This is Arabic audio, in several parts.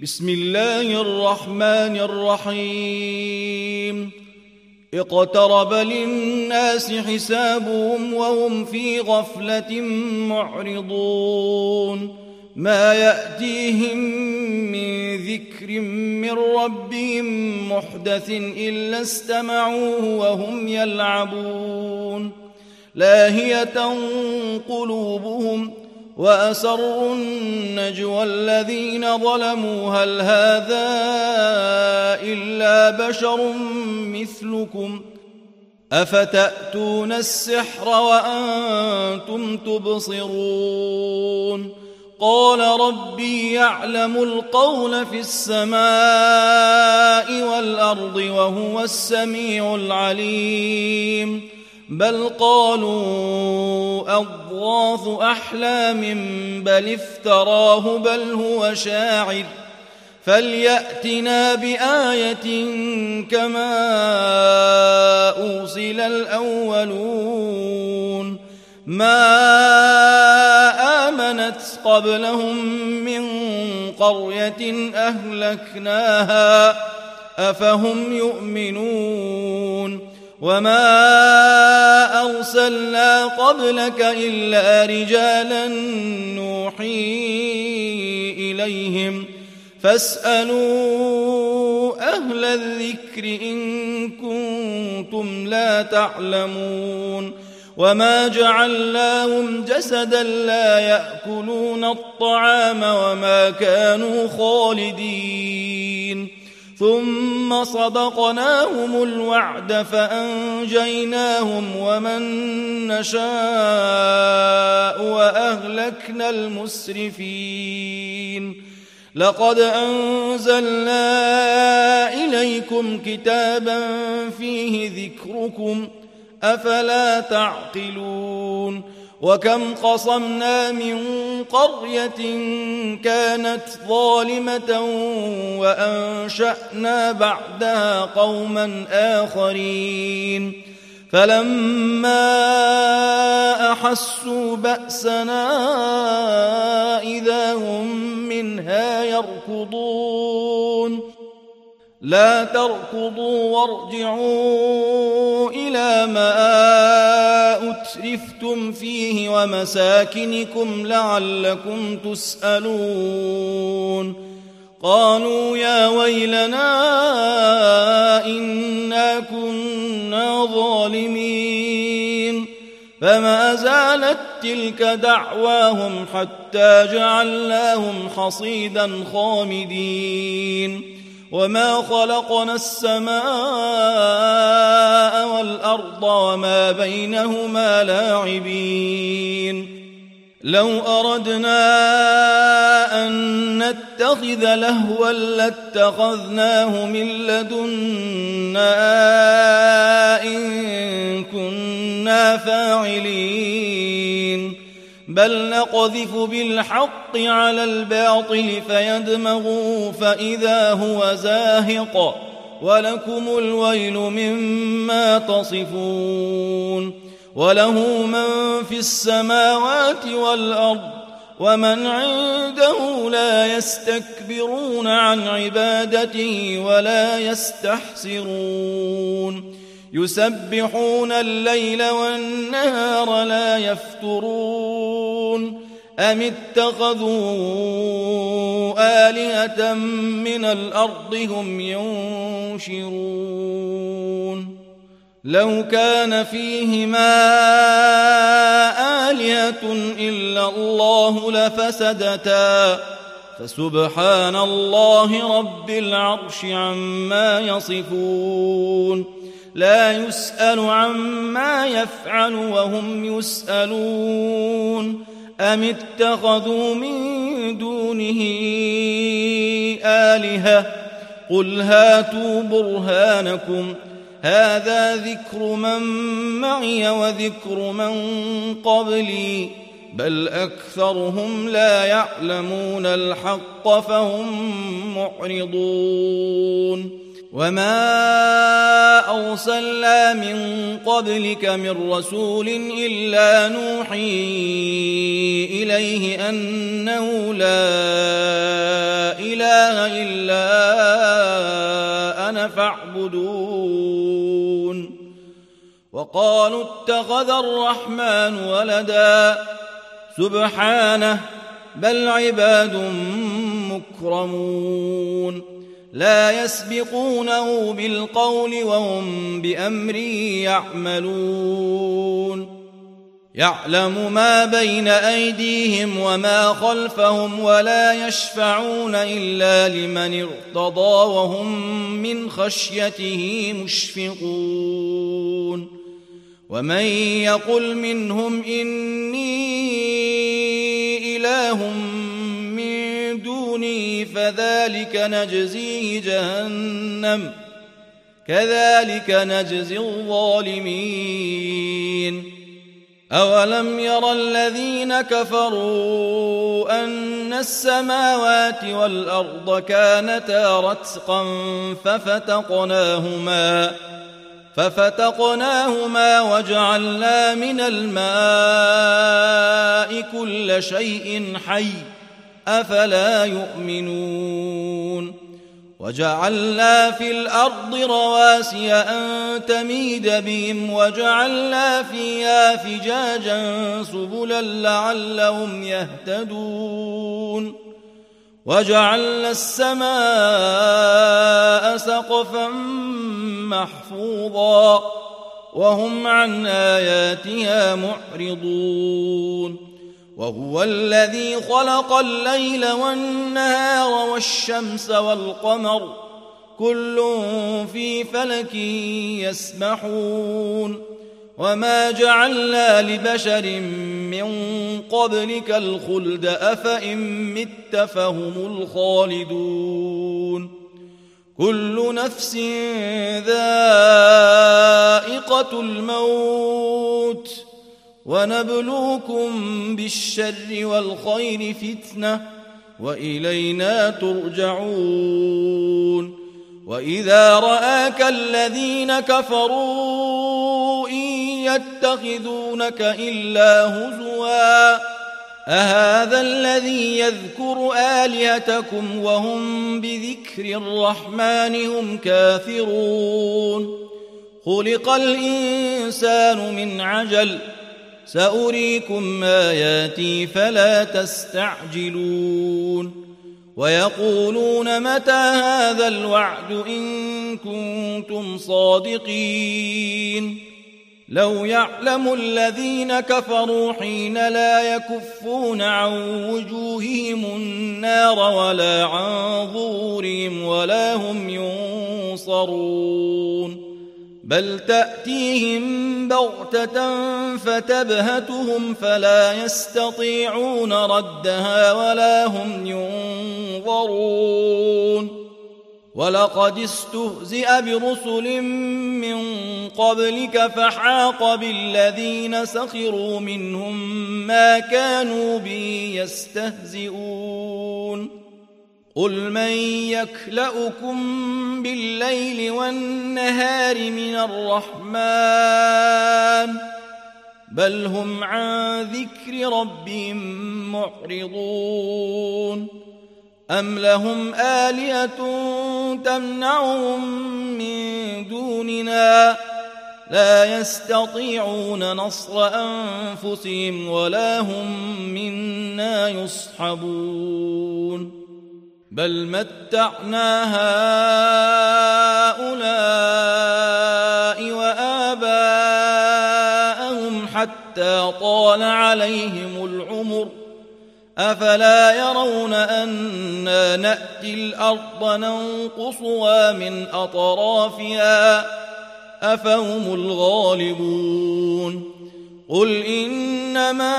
بسم الله الرحمن الرحيم اقترب للناس حسابهم وهم في غفلة معرضون ما يأتيهم من ذكر من ربهم محدث إلا استمعوه وهم يلعبون لاهية قلوبهم وأسروا النجوى الذين ظلموا هل هذا إلا بشر مثلكم أفتأتون السحر وأنتم تبصرون قال ربي يعلم القول في السماء والأرض وهو السميع العليم بل قالوا أضغاث أحلام بل افتراه بل هو شاعر فليأتنا بآية كما أرسل الأولون ما آمنت قبلهم من قرية أهلكناها أفهم يؤمنون وما أرسلنا قبلك إلا رجالا نوحي إليهم فاسألوا أهل الذكر إن كنتم لا تعلمون وما جعلناهم جسدا لا يأكلون الطعام وما كانوا خالدين ثم صدقناهم الوعد فأنجيناهم ومن نشاء وأهلكنا المسرفين لقد أنزلنا إليكم كتابا فيه ذكركم أفلا تعقلون وكم قصمنا من قرية كانت ظالمة وأنشأنا بعدها قوما آخرين فلما أحسوا بأسنا إذا هم منها يركضون لا تركضوا وارجعوا إلى ما أترفتم فيه ومساكنكم لعلكم تسألون قالوا يا ويلنا إنا كنا ظالمين فما زالت تلك دعواهم حتى جعلناهم حصيدا خامدين وما خلقنا السماء والأرض وما بينهما لاعبين لو أردنا أن نتخذ لهوا لاتخذناه من لدنا إن كنا فاعلين بل نقذف بالحق على الباطل فيدمغه فإذا هو زاهق ولكم الويل مما تصفون وله من في السماوات والأرض ومن عنده لا يستكبرون عن عبادته ولا يستحسرون يسبحون الليل والنهار لا يفترون أم اتخذوا آلهة من الأرض هم ينشرون لو كان فيهما آلهة إلا الله لفسدتا فسبحان الله رب العرش عما يصفون لا يسأل عما يفعل وهم يسألون أم اتخذوا من دونه آلهة قل هاتوا برهانكم هذا ذكر من معي وذكر من قبلي بل أكثرهم لا يعلمون الحق فهم معرضون وما أرسلنا من قبلك من رسول إلا نوحي إليه أنه لا إله إلا أنا فاعبدون وقالوا اتخذ الرحمن ولدا سبحانه بل عباد مكرمون لا يسبقونه بالقول وهم بأمره يعملون يعلم ما بين أيديهم وما خلفهم ولا يشفعون إلا لمن ارتضى وهم من خشيته مشفقون ومن يقل منهم إني إله من دونه فذلك نجزيه جهنم كذلك نجزي الظالمين أولم ير الذين كفروا أن السماوات والأرض كانتا رتقا ففتقناهما وجعلنا من الماء كل شيء حي أفلا يؤمنون وجعلنا في الأرض رواسي أن تميد بهم وجعلنا فيها فجاجا سبلا لعلهم يهتدون وجعلنا السماء سقفا محفوظا وهم عن آياتها معرضون وهو الذي خلق الليل والنهار والشمس والقمر كل في فلك يسبحون وما جعلنا لبشر من قبلك الخلد أفإن مت فهم الخالدون كل نفس ذائقة الموت ونبلوكم بالشر والخير فتنة وإلينا ترجعون وإذا رآك الذين كفروا إن يتخذونك إلا هزوا أهذا الذي يذكر آلهتكم وهم بذكر الرحمن هم كافرون خلق الإنسان من عجل سأريكم آياتي فلا تستعجلون ويقولون متى هذا الوعد إن كنتم صادقين لو يعلم الذين كفروا حين لا يكفون عن وجوههم النار ولا عن ظهورهم ولا هم ينصرون بل تأتيهم بغتة فتبهتهم فلا يستطيعون ردها ولا هم ينظرون ولقد استهزئ برسل من قبلك فحاق بالذين سخروا منهم ما كانوا به يستهزئون قل من يكلؤكم بالليل والنهار من الرحمن بل هم عن ذكر ربهم معرضون أم لهم آلهة تمنعهم من دوننا لا يستطيعون نصر أنفسهم ولا هم منا يصحبون بل متعنا هؤلاء وآباءهم حتى طال عليهم العمر أفلا يرون أنا نأتي الأرض ننقصها من أطرافها أفهم الغالبون قل إنما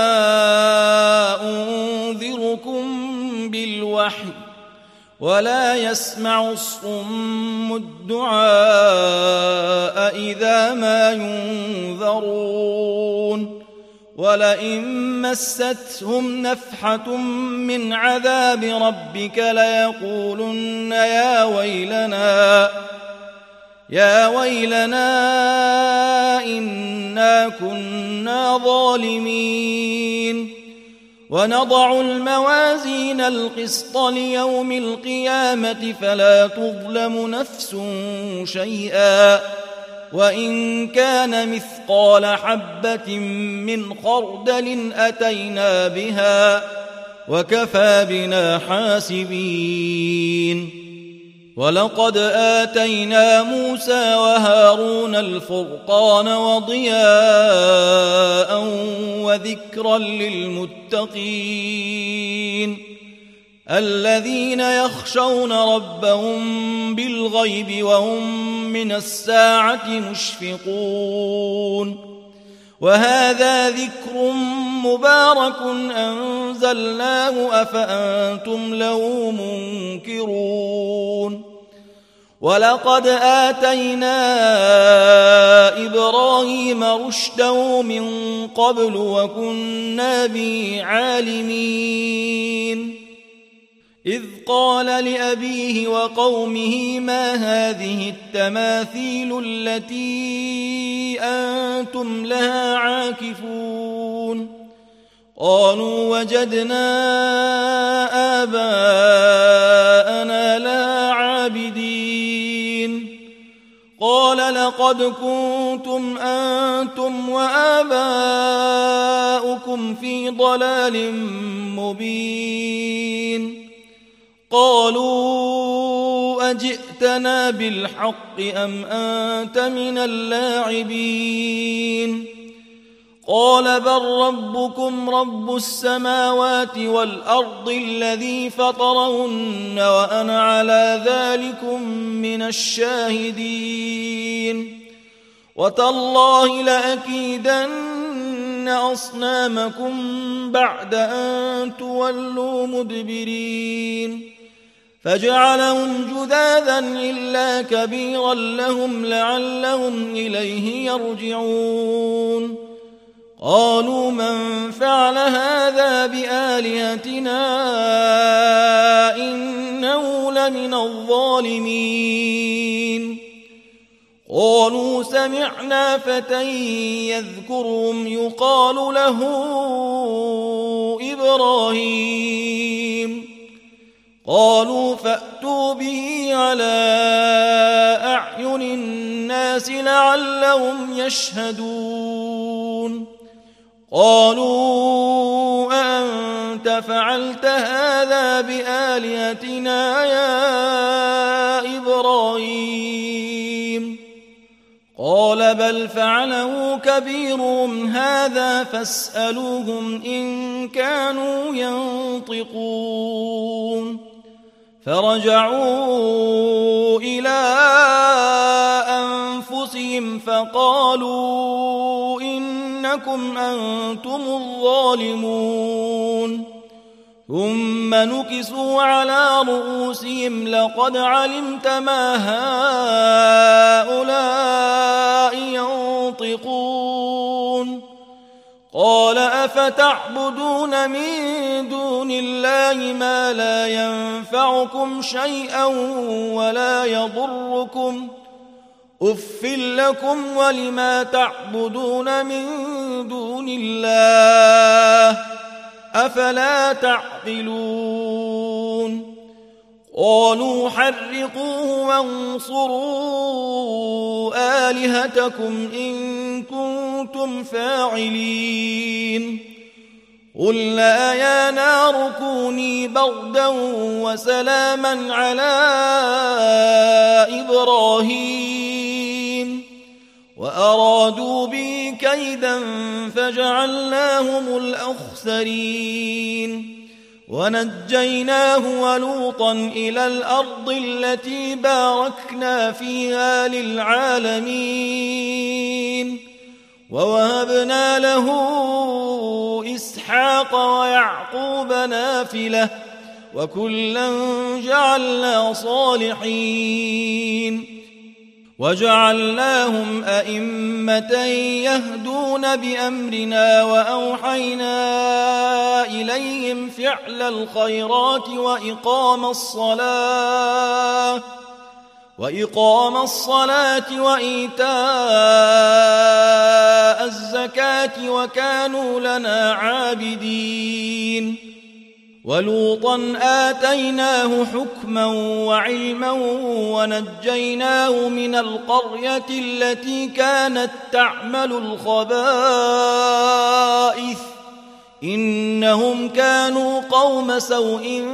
أنذركم بالوحي ولا يسمع الصم الدعاء إذا ما ينذرون ولئن مستهم نفحة من عذاب ربك ليقولن يا ويلنا إنا كنا ظالمين. ونضع الموازين القسط ليوم القيامة فلا تظلم نفس شيئا وإن كان مثقال حبة من خردل أتينا بها وكفى بنا حاسبين. ولقد آتينا موسى وهارون الفرقان وضياء وذكرا للمتقين الذين يخشون ربهم بالغيب وهم من الساعة مشفقون. وهذا ذكر مبارك أنزلناه أفأنتم له منكرون. ولقد آتينا إبراهيم رشده من قبل وكنا به عالمين. إذ قال لأبيه وقومه ما هذه التماثيل التي أنتم لها عاكفون؟ قالوا وجدنا آباءنا لها عابدين. قال لقد كنتم أنتم وآباؤكم في ضلال مبين. قالوا أجئتنا بالحق أم أنت من اللاعبين؟ قال بل ربكم رب السماوات والأرض الذي فطرهن وأنا على ذلكم من الشاهدين. وتالله لأكيدن أصنامكم بعد أن تولوا مدبرين. فجعلهم جذاذا إلا كبيرا لهم لعلهم إليه يرجعون. قالوا من فعل هذا بآلهتنا إنه لمن الظالمين. قالوا سمعنا فتى يذكرهم يقال له إبراهيم. قالوا فأتوا به على أعين الناس لعلهم يشهدون. قالوا أأنت فعلت هذا بآلهتنا يا إبراهيم؟ قال بل فعله كبيرهم هذا فاسألوهم إن كانوا ينطقون. فرجعوا إلى أنفسهم فقالوا إنكم أنتم الظالمون. ثم نكسوا على رؤوسهم لقد علمت ما هؤلاء ينطقون. قال أفتعبدون من دون الله ما لا ينفعكم شيئا ولا يضركم أف لكم ولما تعبدون من دون الله أفلا تعقلون. قالوا حرقوه وانصروا آلهتكم إن كنتم فاعلين. قلنا يا نار كوني بردا وسلاما على إبراهيم وأرادوا به كيدا فجعلناهم الأخسرين. ونجيناه ولوطا إلى الأرض التي باركنا فيها للعالمين. ووهبنا له إسحاق ويعقوب نافلة وكلا جعلنا صالحين. وجعلناهم أئمة يهدون بأمرنا وأوحينا إليهم فعل الخيرات وإقام الصلاة وإيتاء الزكاة وكانوا لنا عابدين. ولوطا آتيناه حكما وعلما ونجيناه من القرية التي كانت تعمل الخبائث إنهم كانوا قوم سوء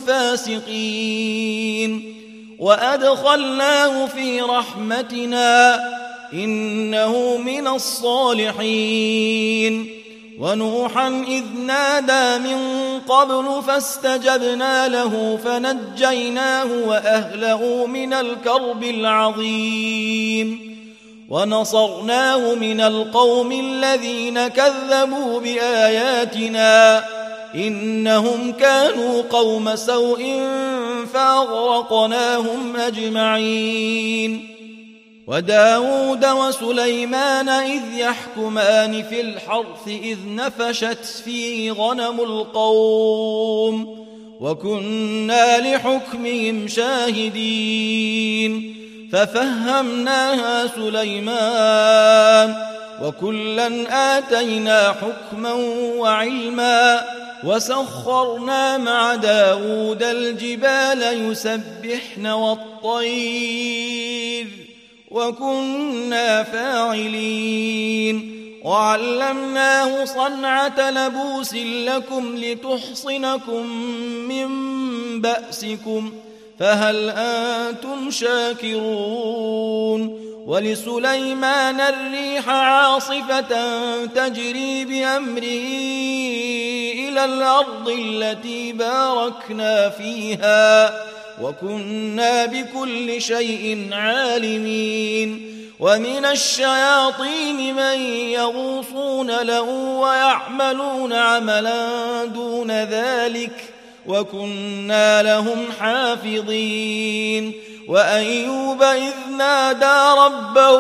فاسقين. وأدخلناه في رحمتنا إنه من الصالحين. ونوحا إذ نادى من قبل فاستجبنا له فنجيناه وأهله من الكرب العظيم. ونصرناه من القوم الذين كذبوا بآياتنا إنهم كانوا قوم سوء فأغرقناهم أجمعين. وداود وسليمان إذ يحكمان في الحرث إذ نفشت فيه غنم القوم وكنا لحكمهم شاهدين. ففهمناها سليمان وكلا آتينا حكما وعلما. وسخرنا مع داود الجبال يسبحن والطير وكنا فاعلين. وعلمناه صنعة لبوس لكم لتحصنكم من بأسكم فهل أنتم شاكرون. ولسليمان الريح عاصفة تجري بأمره إلى الأرض التي باركنا فيها وكنا بكل شيء عالمين. ومن الشياطين من يغوصون له ويعملون عملا دون ذلك وكنا لهم حافظين. وأيوب إذ نادى ربه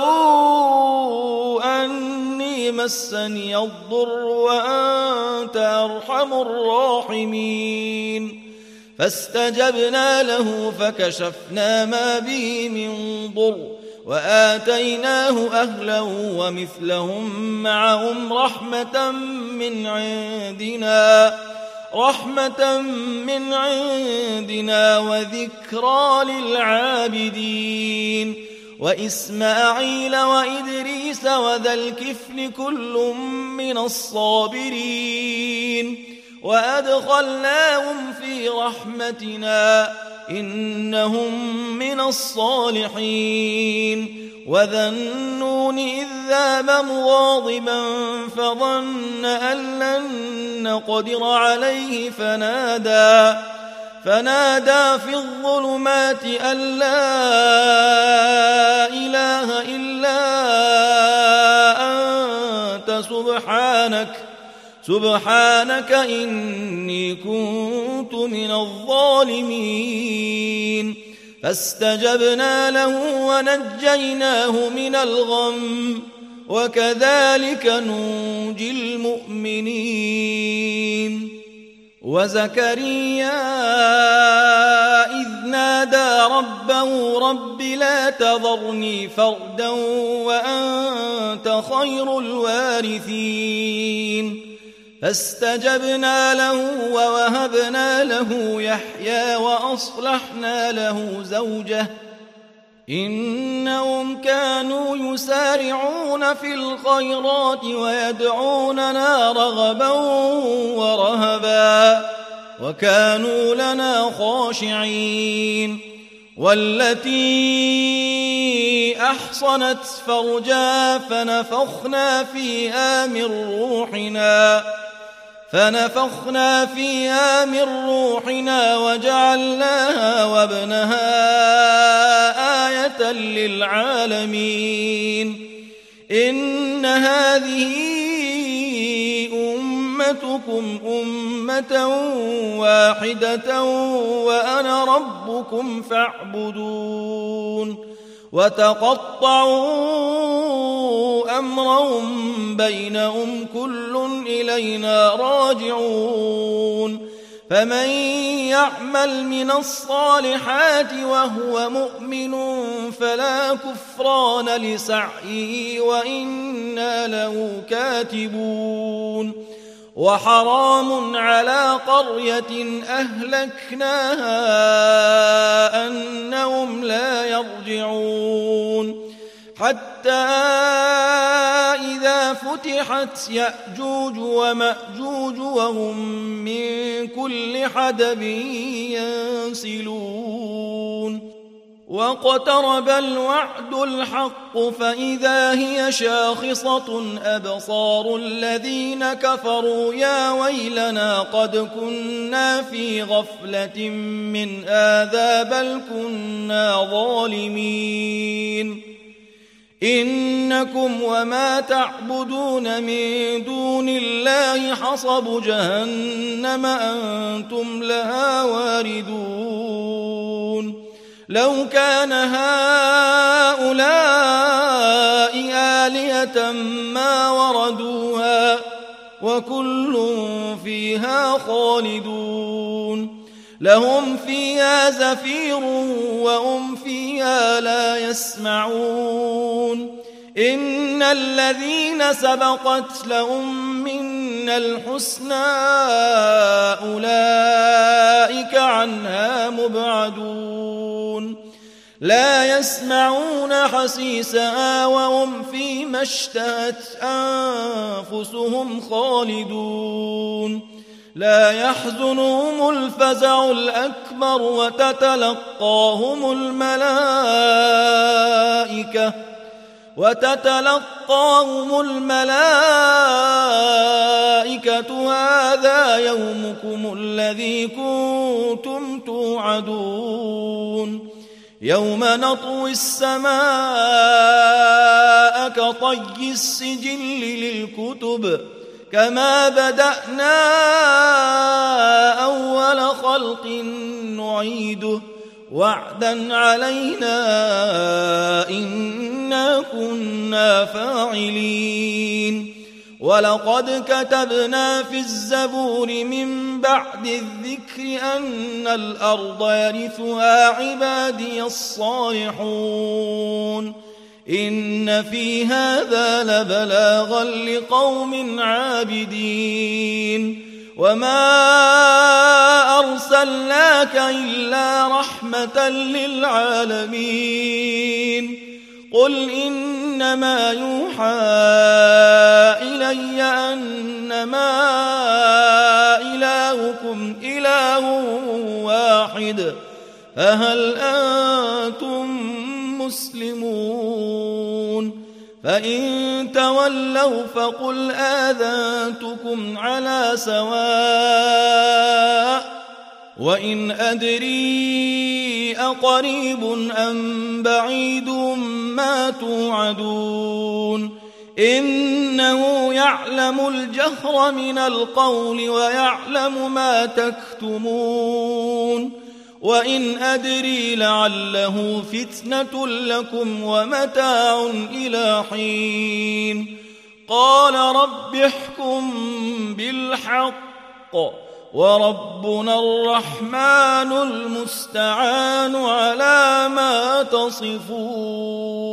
أني مسني الضر وأنت أرحم الراحمين. فاستجبنا له فكشفنا ما به من ضر وآتيناه أهله ومثلهم معهم رحمة من عندنا وذكرى للعابدين. وإسماعيل وإدريس وذا الكفل كل من الصابرين. وأدخلناهم في رحمتنا إنهم من الصالحين. وذا النون إذ ذهب مغاضبا فظن أن لن نقدر عليه فنادى في الظلمات أن لا إله إلا أنت سبحانك إني كنت من الظالمين. فاستجبنا له ونجيناه من الغم وكذلك ننجي المؤمنين. وزكريا إذ نادى ربه رب لا تذرني فردا وأنت خير الوارثين. فاستجبنا له ووهبنا له يحيى وأصلحنا له زوجه إنهم كانوا يسارعون في الخيرات ويدعوننا رغبا ورهبا وكانوا لنا خاشعين. والتي أحصنت فرجها فنفخنا فيها من روحنا وجعلناها وابنها آية للعالمين. إن هذه أمتكم أمة واحدة وأنا ربكم فاعبدون. وتقطعوا أمرهم بينهم كل إلينا راجعون فمن يعمل من الصالحات وهو مؤمن فلا كفران لسعيه وإنا له كاتبون وحرام على قرية أهلكناها أنهم لا يرجعون حتى إذا فتحت يأجوج ومأجوج وهم من كل حدب ينسلون واقترب الوعد الحق فإذا هي شاخصة أبصار الذين كفروا يا ويلنا قد كنا في غفلة من هذا بل كنا ظالمين إنكم وما تعبدون من دون الله حصب جهنم أنتم لها واردون لو كان هؤلاء آلهة ما وردوها وكل فيها خالدون لهم فيها زفير وهم فيها لا يسمعون إن الذين سبقت لهم منا الحسنى أولئك عنها مبعدون لا يسمعون حسيسها وهم فيما اشتهت أنفسهم خالدون لا يحزنهم الفزع الأكبر وتتلقاهم الملائكة هذا يومكم الذي كنتم توعدون يوم نطوي السماء كطي السجل للكتب كما بدأنا أول خلق نعيده وعدا علينا إنا كنا فاعلين ولقد كتبنا في الزبور من بعد الذكر أن الأرض يرثها عبادي الصالحون إن في هذا لبلاغا لقوم عابدين وما أرسلناك إلا رحمة للعالمين قل إنما يوحى إلي أنما إلهكم إله واحد فهل أنتم مسلمون فإن تولوا فقل آذنتكم على سواء وإن أدري أقريب أم بعيد ما توعدون إنه يعلم الجهر من القول ويعلم ما تكتمون وإن أدري لعله فتنة لكم ومتاع إلى حين قال رب احكم بالحق وربنا الرحمن المستعان على ما تصفون